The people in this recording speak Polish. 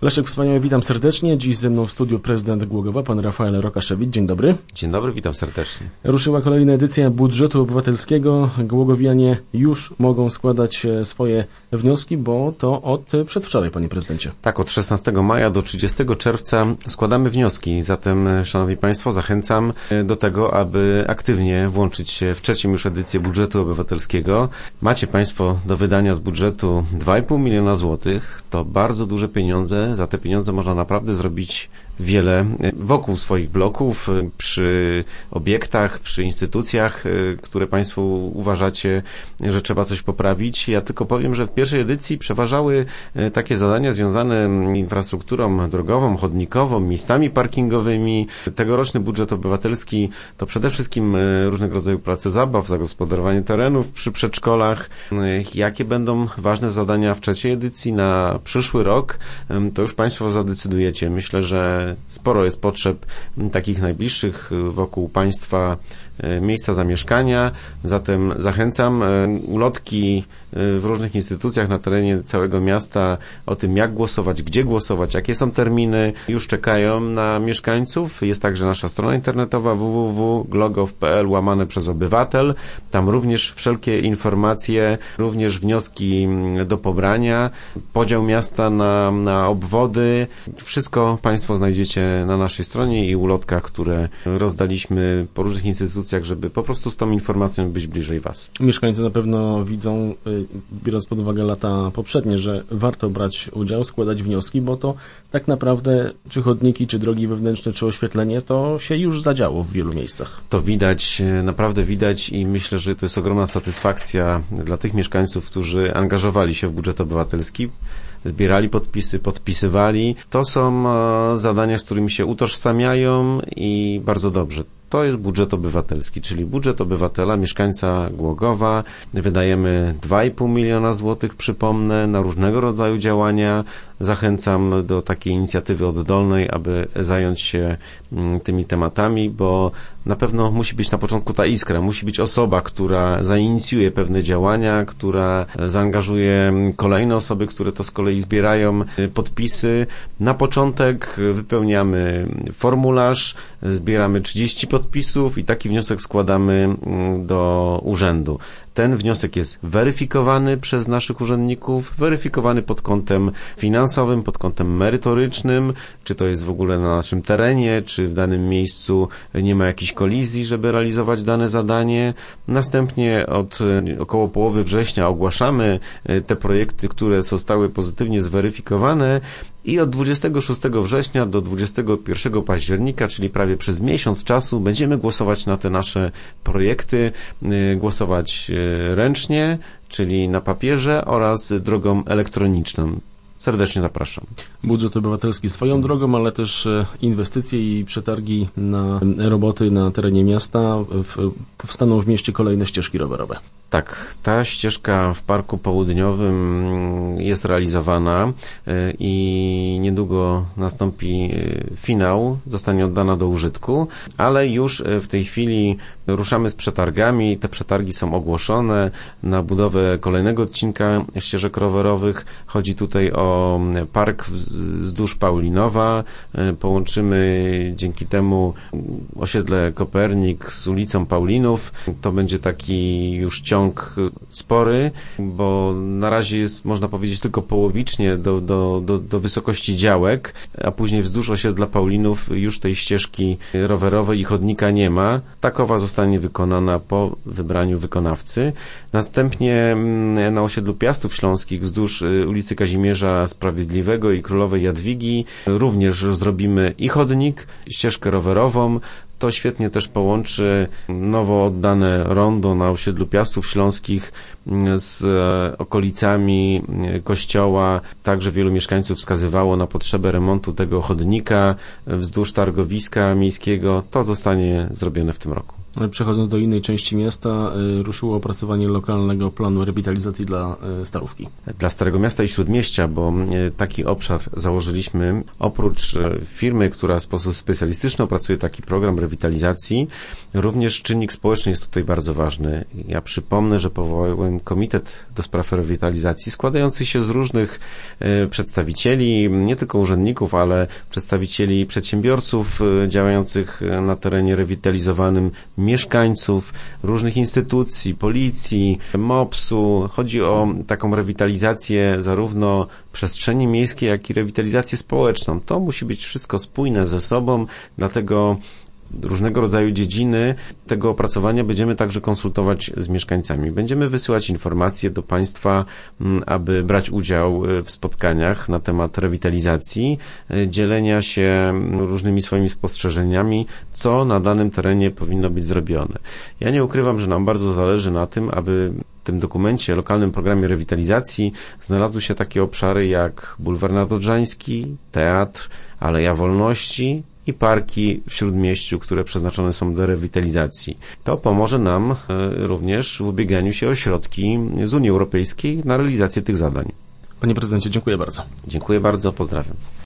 Leszek Wspaniały, witam serdecznie. Dziś ze mną w studiu prezydent Głogowa, pan Rafael Rokaszewicz. Dzień dobry. Dzień dobry, witam serdecznie. Ruszyła kolejna edycja budżetu obywatelskiego. Głogowianie już mogą składać swoje wnioski, bo to od przedwczoraj, panie prezydencie. Tak, od 16 maja do 30 czerwca składamy wnioski. Zatem, szanowni państwo, zachęcam do tego, aby aktywnie włączyć się w trzecią już edycję budżetu obywatelskiego. Macie państwo do wydania z budżetu 2,5 miliona złotych. To bardzo duże pieniądze. Za te pieniądze można naprawdę zrobić wiele wokół swoich bloków, przy obiektach, przy instytucjach, które państwo uważacie, że trzeba coś poprawić. Ja tylko powiem, że w pierwszej edycji przeważały takie zadania związane z infrastrukturą drogową, chodnikową, miejscami parkingowymi. Tegoroczny budżet obywatelski to przede wszystkim różnego rodzaju place zabaw, zagospodarowanie terenów przy przedszkolach. Jakie będą ważne zadania w trzeciej edycji na przyszły rok, to już państwo zadecydujecie. Myślę, że sporo jest potrzeb takich najbliższych wokół państwa miejsca zamieszkania, zatem zachęcam. Ulotki w różnych instytucjach na terenie całego miasta o tym, jak głosować, gdzie głosować, jakie są terminy, już czekają na mieszkańców. Jest także nasza strona internetowa www.glogow.pl/obywatel. Tam również wszelkie informacje, również wnioski do pobrania, podział miasta na obwody. Wszystko państwo znajdziecie na naszej stronie i ulotkach, które rozdaliśmy po różnych instytucjach, żeby po prostu z tą informacją być bliżej was. Mieszkańcy na pewno widzą, biorąc pod uwagę lata poprzednie, że warto brać udział, składać wnioski, bo to tak naprawdę czy chodniki, czy drogi wewnętrzne, czy oświetlenie, to się już zadziało w wielu miejscach. To widać, naprawdę widać i myślę, że to jest ogromna satysfakcja dla tych mieszkańców, którzy angażowali się w budżet obywatelski, zbierali podpisy, podpisywali. To są zadania, z którymi się utożsamiają i bardzo dobrze. To jest budżet obywatelski, czyli budżet obywatela, mieszkańca Głogowa. Wydajemy 2,5 miliona złotych, przypomnę, na różnego rodzaju działania. Zachęcam do takiej inicjatywy oddolnej, aby zająć się tymi tematami, bo na pewno musi być na początku ta iskra, musi być osoba, która zainicjuje pewne działania, która zaangażuje kolejne osoby, które to z kolei zbierają podpisy. Na początek wypełniamy formularz, zbieramy 30 podpisów i taki wniosek składamy do urzędu. Ten wniosek jest weryfikowany przez naszych urzędników, weryfikowany pod kątem finansowym, pod kątem merytorycznym, czy to jest w ogóle na naszym terenie, czy w danym miejscu nie ma jakiejś kolizji, żeby realizować dane zadanie. Następnie od około połowy września ogłaszamy te projekty, które zostały pozytywnie zweryfikowane i od 26 września do 21 października, czyli prawie przez miesiąc czasu, będziemy głosować na te nasze projekty, głosować ręcznie, czyli na papierze oraz drogą elektroniczną. Serdecznie zapraszam. Budżet obywatelski swoją drogą, ale też inwestycje i przetargi na roboty na terenie miasta. Powstaną w mieście kolejne ścieżki rowerowe. Tak, ta ścieżka w Parku Południowym jest realizowana i niedługo nastąpi finał, zostanie oddana do użytku, ale już w tej chwili ruszamy z przetargami. Te przetargi są ogłoszone na budowę kolejnego odcinka ścieżek rowerowych. Chodzi tutaj o park wzdłuż Paulinowa. Połączymy dzięki temu osiedle Kopernik z ulicą Paulinów. To będzie taki już ciąg spory, bo na razie jest, można powiedzieć, tylko połowicznie do wysokości działek, a później wzdłuż osiedla Paulinów już tej ścieżki rowerowej i chodnika nie ma. Takowa zostanie wykonana po wybraniu wykonawcy. Następnie na osiedlu Piastów Śląskich wzdłuż ulicy Kazimierza Sprawiedliwego i Królowej Jadwigi również zrobimy i chodnik, ścieżkę rowerową. To świetnie też połączy nowo oddane rondo na osiedlu Piastów Śląskich z okolicami kościoła. Także wielu mieszkańców wskazywało na potrzebę remontu tego chodnika wzdłuż targowiska miejskiego. To zostanie zrobione w tym roku. Przechodząc do innej części miasta, ruszyło opracowanie lokalnego planu rewitalizacji dla Starówki. Dla Starego Miasta i Śródmieścia, bo taki obszar założyliśmy. Oprócz firmy, która w sposób specjalistyczny opracuje taki program rewitalizacji, również czynnik społeczny jest tutaj bardzo ważny. Ja przypomnę, że powołałem komitet do spraw rewitalizacji składający się z różnych przedstawicieli, nie tylko urzędników, ale przedstawicieli przedsiębiorców działających na terenie rewitalizowanym, mieszkańców, różnych instytucji, policji, MOPS-u. Chodzi o taką rewitalizację zarówno przestrzeni miejskiej, jak i rewitalizację społeczną. To musi być wszystko spójne ze sobą, dlatego różnego rodzaju dziedziny tego opracowania będziemy także konsultować z mieszkańcami. Będziemy wysyłać informacje do Państwa, aby brać udział w spotkaniach na temat rewitalizacji, dzielenia się różnymi swoimi spostrzeżeniami, co na danym terenie powinno być zrobione. Ja nie ukrywam, że nam bardzo zależy na tym, aby w tym dokumencie, lokalnym programie rewitalizacji znalazły się takie obszary jak Bulwar Nadodrzański, teatr, Aleja Wolności i parki w Śródmieściu, które przeznaczone są do rewitalizacji. To pomoże nam również w ubieganiu się o środki z Unii Europejskiej na realizację tych zadań. Panie prezydencie, dziękuję bardzo. Dziękuję bardzo, pozdrawiam.